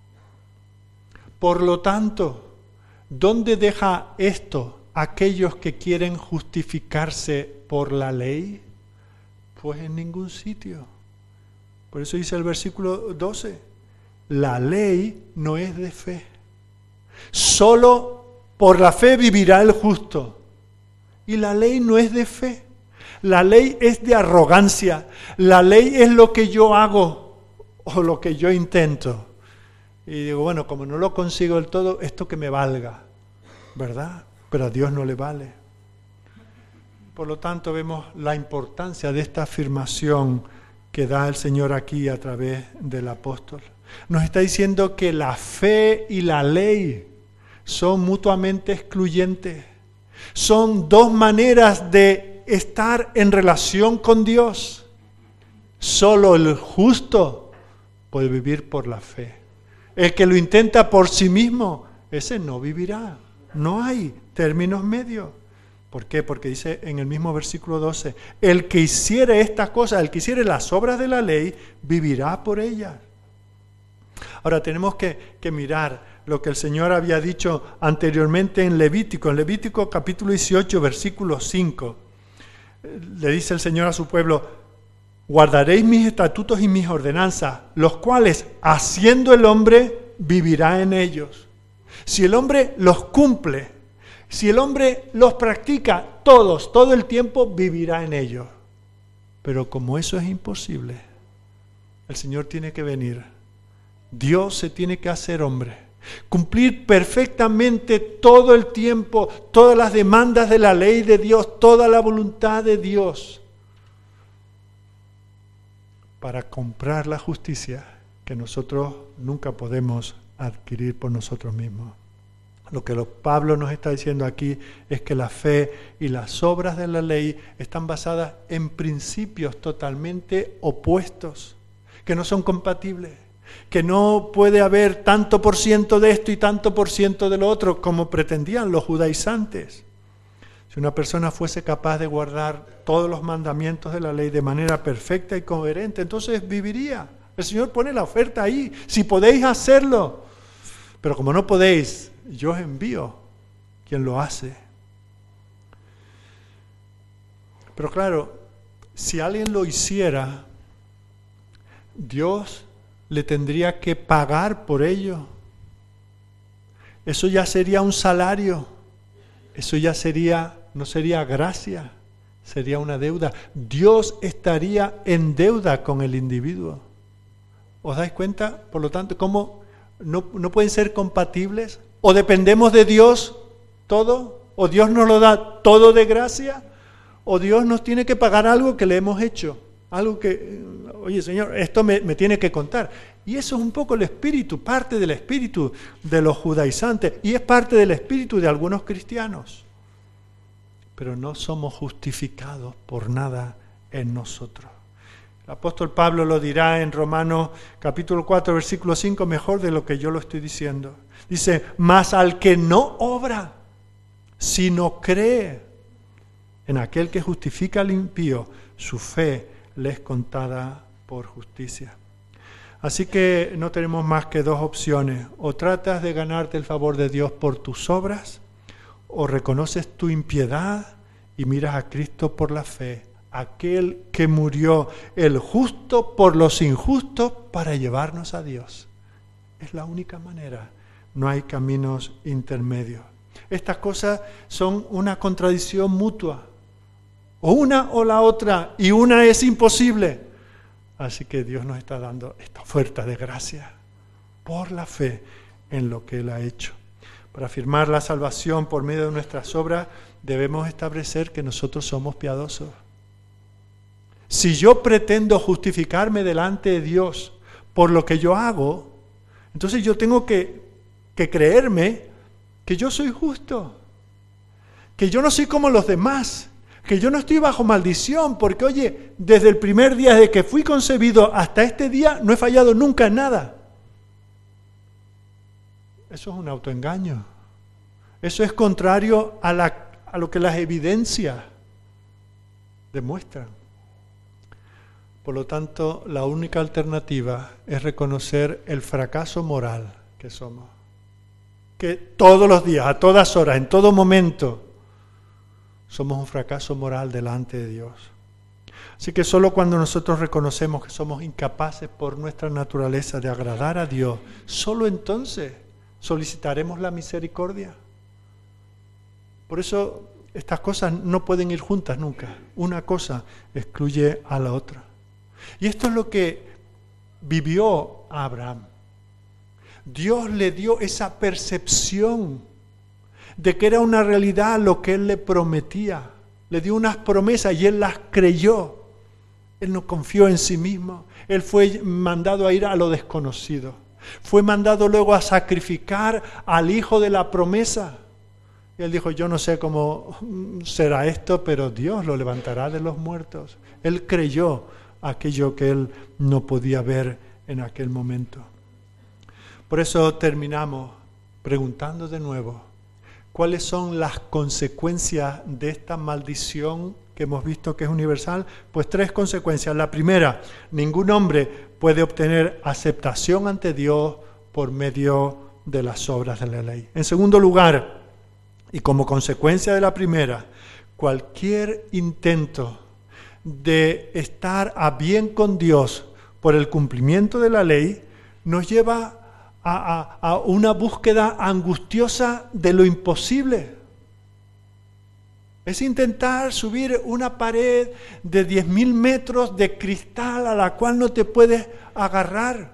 Por lo tanto, ¿dónde deja esto aquellos que quieren justificarse por la ley? Pues en ningún sitio. Por eso dice el versículo doce, la ley no es de fe. Solo por la fe vivirá el justo. Y la ley no es de fe. La ley es de arrogancia. La ley es lo que yo hago o lo que yo intento. Y digo, bueno, como no lo consigo del todo, esto que me valga, ¿verdad? Pero a Dios no le vale. Por lo tanto, vemos la importancia de esta afirmación que da el Señor aquí a través del apóstol. Nos está diciendo que la fe y la ley son mutuamente excluyentes. Son dos maneras de estar en relación con Dios. Solo el justo puede vivir por la fe. El que lo intenta por sí mismo, ese no vivirá. No hay términos medios. ¿Por qué? Porque dice en el mismo versículo doce, el que hiciere estas cosas, el que hiciere las obras de la ley, vivirá por ellas. Ahora tenemos que, que mirar lo que el Señor había dicho anteriormente en Levítico. En Levítico capítulo dieciocho, versículo cinco, le dice el Señor a su pueblo, guardaréis mis estatutos y mis ordenanzas, los cuales, haciendo el hombre, vivirá en ellos. Si el hombre los cumple, si el hombre los practica todos, todo el tiempo, vivirá en ellos. Pero como eso es imposible, el Señor tiene que venir. Dios se tiene que hacer hombre. Cumplir perfectamente todo el tiempo, todas las demandas de la ley de Dios, toda la voluntad de Dios, para comprar la justicia que nosotros nunca podemos adquirir por nosotros mismos. Lo que Pablo nos está diciendo aquí es que la fe y las obras de la ley están basadas en principios totalmente opuestos, que no son compatibles, que no puede haber tanto por ciento de esto y tanto por ciento de lo otro, como pretendían los judaizantes. Si una persona fuese capaz de guardar todos los mandamientos de la ley de manera perfecta y coherente, entonces viviría. El Señor pone la oferta ahí, si podéis hacerlo. Pero como no podéis, yo os envío quien lo hace. Pero claro, si alguien lo hiciera, Dios le tendría que pagar por ello. Eso ya sería un salario. Eso ya sería, no sería gracia, sería una deuda. Dios estaría en deuda con el individuo. ¿Os dais cuenta? Por lo tanto, ¿cómo no, no pueden ser compatibles? ¿O dependemos de Dios todo? ¿O Dios nos lo da todo de gracia? ¿O Dios nos tiene que pagar algo que le hemos hecho? Algo que, oye Señor, esto me, me tiene que contar. Y eso es un poco el espíritu, parte del espíritu de los judaizantes. Y es parte del espíritu de algunos cristianos. Pero no somos justificados por nada en nosotros. El apóstol Pablo lo dirá en Romanos capítulo cuatro, versículo cinco, mejor de lo que yo lo estoy diciendo. Dice, mas al que no obra, sino cree en aquel que justifica al impío, su fe le es contada por justicia. Así que no tenemos más que dos opciones. O tratas de ganarte el favor de Dios por tus obras, o reconoces tu impiedad y miras a Cristo por la fe, aquel que murió, el justo por los injustos, para llevarnos a Dios. Es la única manera. No hay caminos intermedios. Estas cosas son una contradicción mutua. O una o la otra, y una es imposible. Así que Dios nos está dando esta oferta de gracia por la fe en lo que Él ha hecho. Para afirmar la salvación por medio de nuestras obras, debemos establecer que nosotros somos piadosos. Si yo pretendo justificarme delante de Dios por lo que yo hago, entonces yo tengo que que creerme que yo soy justo, que yo no soy como los demás, que yo no estoy bajo maldición, porque oye, desde el primer día de que fui concebido hasta este día no he fallado nunca en nada. Eso es un autoengaño. Eso es contrario a, la, a lo que las evidencias demuestran. Por lo tanto, la única alternativa es reconocer el fracaso moral que somos. Que todos los días, a todas horas, en todo momento, somos un fracaso moral delante de Dios. Así que solo cuando nosotros reconocemos que somos incapaces por nuestra naturaleza de agradar a Dios, solo entonces solicitaremos la misericordia. Por eso estas cosas no pueden ir juntas nunca. Una cosa excluye a la otra. Y esto es lo que vivió Abraham. Dios le dio esa percepción de que era una realidad lo que Él le prometía. Le dio unas promesas y Él las creyó. Él no confió en sí mismo. Él fue mandado a ir a lo desconocido. Fue mandado luego a sacrificar al hijo de la promesa. Y él dijo, yo no sé cómo será esto, pero Dios lo levantará de los muertos. Él creyó aquello que él no podía ver en aquel momento. Por eso terminamos preguntando de nuevo, ¿cuáles son las consecuencias de esta maldición que hemos visto que es universal? Pues tres consecuencias. La primera, ningún hombre puede obtener aceptación ante Dios por medio de las obras de la ley. En segundo lugar, y como consecuencia de la primera, cualquier intento de estar a bien con Dios por el cumplimiento de la ley nos lleva a, a, a una búsqueda angustiosa de lo imposible. Es intentar subir una pared de diez mil metros de cristal a la cual no te puedes agarrar.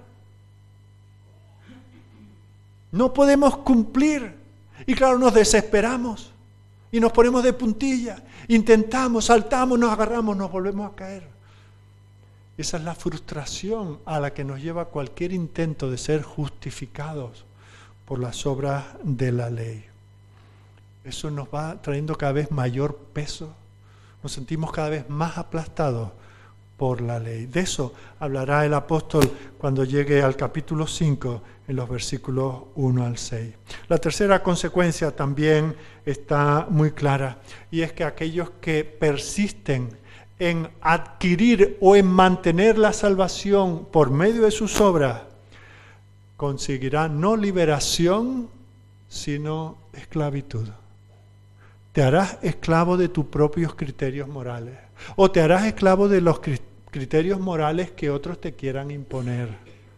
No podemos cumplir. Y claro, nos desesperamos y nos ponemos de puntilla. Intentamos, saltamos, nos agarramos, nos volvemos a caer. Esa es la frustración a la que nos lleva cualquier intento de ser justificados por las obras de la ley. Eso nos va trayendo cada vez mayor peso. Nos sentimos cada vez más aplastados por la ley. De eso hablará el apóstol cuando llegue al capítulo cinco, en los versículos uno al seis. La tercera consecuencia también está muy clara, y es que aquellos que persisten en adquirir o en mantener la salvación por medio de sus obras, conseguirán no liberación, sino esclavitud. Te harás esclavo de tus propios criterios morales, o te harás esclavo de los criterios morales que otros te quieran imponer.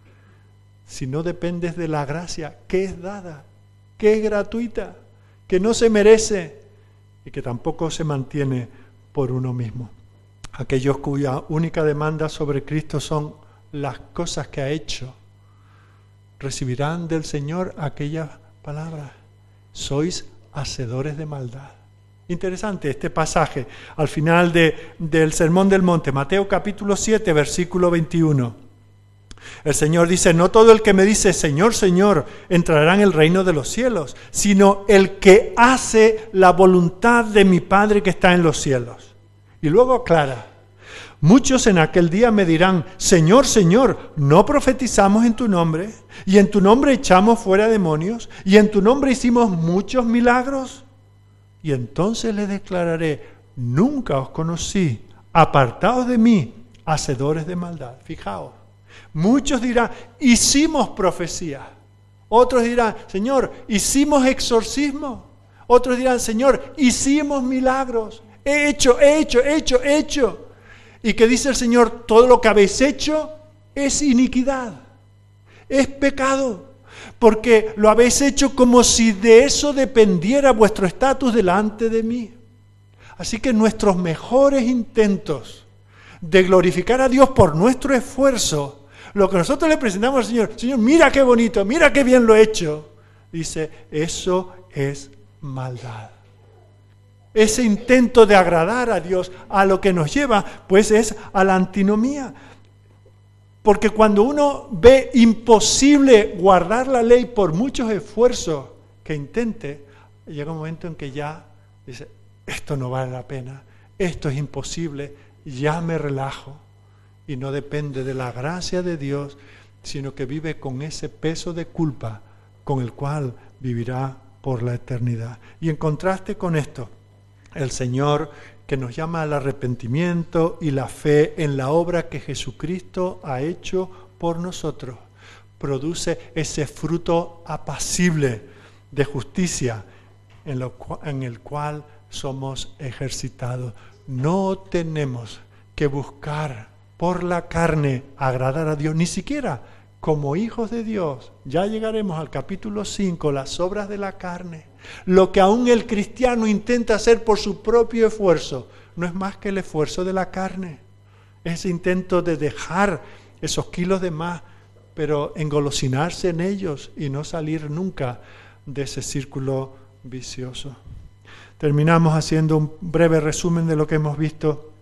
Si no dependes de la gracia que es dada, que es gratuita, que no se merece y que tampoco se mantiene por uno mismo. Aquellos cuya única demanda sobre Cristo son las cosas que ha hecho, recibirán del Señor aquellas palabras: sois hacedores de maldad. Interesante este pasaje al final de, del Sermón del Monte, Mateo capítulo siete, versículo veintiuno. El Señor dice, no todo el que me dice Señor, Señor, entrará en el reino de los cielos, sino el que hace la voluntad de mi Padre que está en los cielos. Y luego aclara, muchos en aquel día me dirán, Señor, Señor, ¿no profetizamos en tu nombre? ¿Y en tu nombre echamos fuera demonios? ¿Y en tu nombre hicimos muchos milagros? Y entonces les declararé, nunca os conocí, apartaos de mí, hacedores de maldad. Fijaos, muchos dirán, hicimos profecía. Otros dirán, Señor, hicimos exorcismo. Otros dirán, Señor, hicimos milagros. He hecho, he hecho, he hecho, he hecho. Y que dice el Señor, todo lo que habéis hecho es iniquidad, es pecado. Porque lo habéis hecho como si de eso dependiera vuestro estatus delante de mí. Así que nuestros mejores intentos de glorificar a Dios por nuestro esfuerzo, lo que nosotros le presentamos al Señor, Señor, mira qué bonito, mira qué bien lo he hecho, dice, eso es maldad. Ese intento de agradar a Dios, a lo que nos lleva, pues es a la antinomía. Porque cuando uno ve imposible guardar la ley por muchos esfuerzos que intente, llega un momento en que ya dice, esto no vale la pena, esto es imposible, ya me relajo. Y no depende de la gracia de Dios, sino que vive con ese peso de culpa con el cual vivirá por la eternidad. Y en contraste con esto, el Señor que nos llama al arrepentimiento y la fe en la obra que Jesucristo ha hecho por nosotros, produce ese fruto apacible de justicia en, lo, en el cual somos ejercitados. No tenemos que buscar por la carne agradar a Dios, ni siquiera como hijos de Dios. Ya llegaremos al capítulo cinco, las obras de la carne. Lo que aún el cristiano intenta hacer por su propio esfuerzo, no es más que el esfuerzo de la carne. Ese intento de dejar esos kilos de más, pero engolosinarse en ellos y no salir nunca de ese círculo vicioso. Terminamos haciendo un breve resumen de lo que hemos visto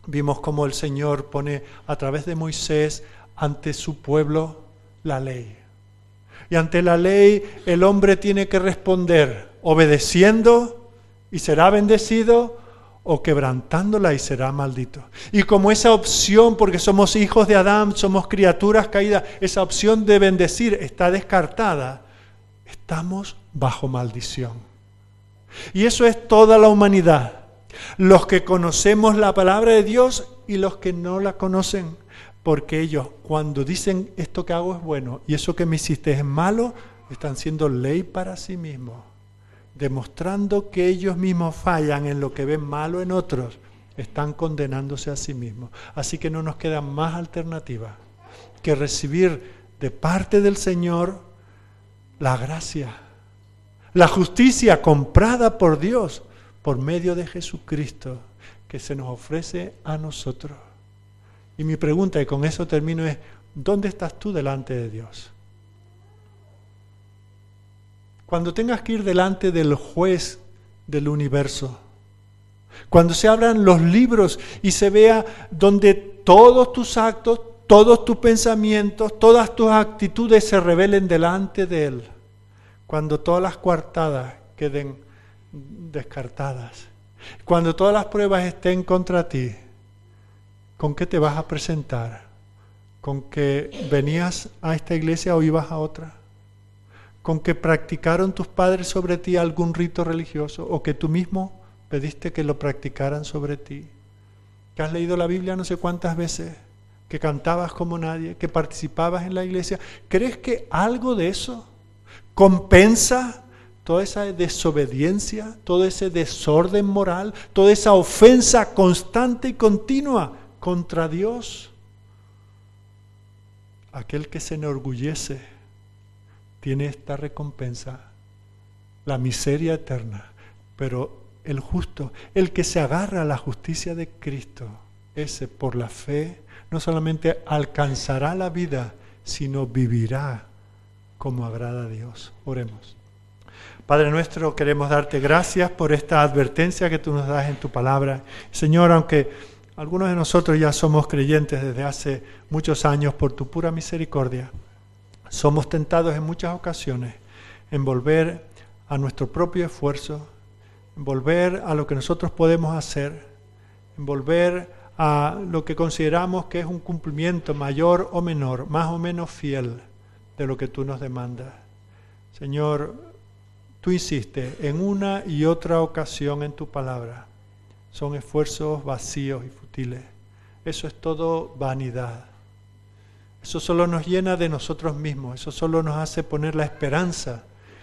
Vimos cómo el Señor pone a través de Moisés ante su pueblo la ley. Y ante la ley el hombre tiene que responder obedeciendo y será bendecido, o quebrantándola y será maldito. Y como esa opción, porque somos hijos de Adán, somos criaturas caídas, esa opción de bendecir está descartada, estamos bajo maldición. Y eso es toda la humanidad. Los que conocemos la palabra de Dios y los que no la conocen. Porque ellos, cuando dicen esto que hago es bueno y eso que me hiciste es malo, están siendo ley para sí mismos, demostrando que ellos mismos fallan en lo que ven malo en otros, están condenándose a sí mismos. Así que no nos queda más alternativa que recibir de parte del Señor la gracia, la justicia comprada por Dios por medio de Jesucristo, que se nos ofrece a nosotros. Y mi pregunta, y con eso termino, es: ¿dónde estás tú delante de Dios? Cuando tengas que ir delante del juez del universo, cuando se abran los libros y se vea donde todos tus actos, todos tus pensamientos, todas tus actitudes se revelen delante de Él, cuando todas las coartadas queden descartadas, cuando todas las pruebas estén contra ti, ¿con qué te vas a presentar? ¿Con que venías a esta iglesia o ibas a otra? ¿Con que practicaron tus padres sobre ti algún rito religioso o que tú mismo pediste que lo practicaran sobre ti? ¿Que has leído la Biblia no sé cuántas veces? ¿Que cantabas como nadie? ¿Que participabas en la iglesia? ¿Crees que algo de eso compensa toda esa desobediencia, todo ese desorden moral, toda esa ofensa constante y continua contra Dios? Aquel que se enorgullece tiene esta recompensa, la miseria eterna. Pero el justo, el que se agarra a la justicia de Cristo, ese por la fe no solamente alcanzará la vida, sino vivirá como agrada a Dios. Oremos. Padre nuestro, queremos darte gracias por esta advertencia que tú nos das en tu palabra. Señor, aunque algunos de nosotros ya somos creyentes desde hace muchos años, por tu pura misericordia, somos tentados en muchas ocasiones en volver a nuestro propio esfuerzo, en volver a lo que nosotros podemos hacer, en volver a lo que consideramos que es un cumplimiento mayor o menor, más o menos fiel de lo que tú nos demandas. Señor, tú insistes en una y otra ocasión en tu palabra. Son esfuerzos vacíos y futiles. Eso es todo vanidad. Eso solo nos llena de nosotros mismos. Eso solo nos hace poner la esperanza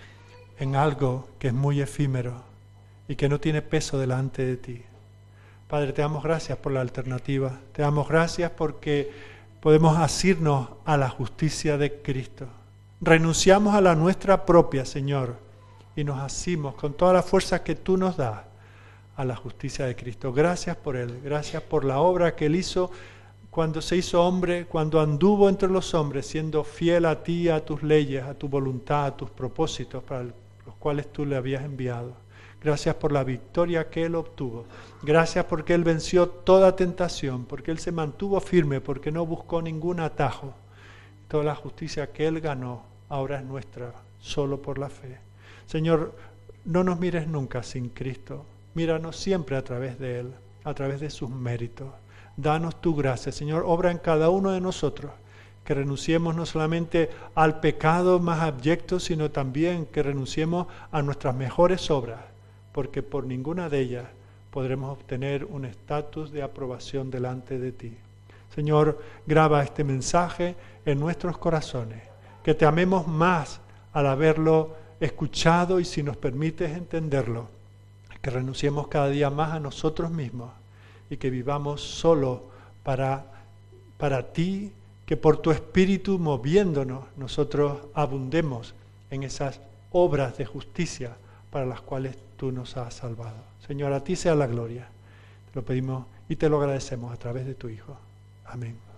en algo que es muy efímero y que no tiene peso delante de ti. Padre, te damos gracias por la alternativa. Te damos gracias porque podemos asirnos a la justicia de Cristo. Renunciamos a la nuestra propia, Señor, y nos asimos con toda la fuerza que tú nos das a la justicia de Cristo. Gracias por Él. Gracias por la obra que Él hizo cuando se hizo hombre, cuando anduvo entre los hombres, siendo fiel a ti, a tus leyes, a tu voluntad, a tus propósitos para los cuales tú le habías enviado. Gracias por la victoria que Él obtuvo. Gracias porque Él venció toda tentación, porque Él se mantuvo firme, porque no buscó ningún atajo. Toda la justicia que Él ganó ahora es nuestra, solo por la fe. Señor, no nos mires nunca sin Cristo. Míranos siempre a través de Él, a través de sus méritos. Danos tu gracia, Señor, obra en cada uno de nosotros, que renunciemos no solamente al pecado más abyecto, sino también que renunciemos a nuestras mejores obras, porque por ninguna de ellas podremos obtener un estatus de aprobación delante de ti. Señor, graba este mensaje en nuestros corazones, que te amemos más al haberlo escuchado y si nos permites entenderlo, que renunciemos cada día más a nosotros mismos y que vivamos solo para, para ti, que por tu Espíritu moviéndonos nosotros abundemos en esas obras de justicia para las cuales tú nos has salvado. Señor, a ti sea la gloria. Te lo pedimos y te lo agradecemos a través de tu Hijo. Amén.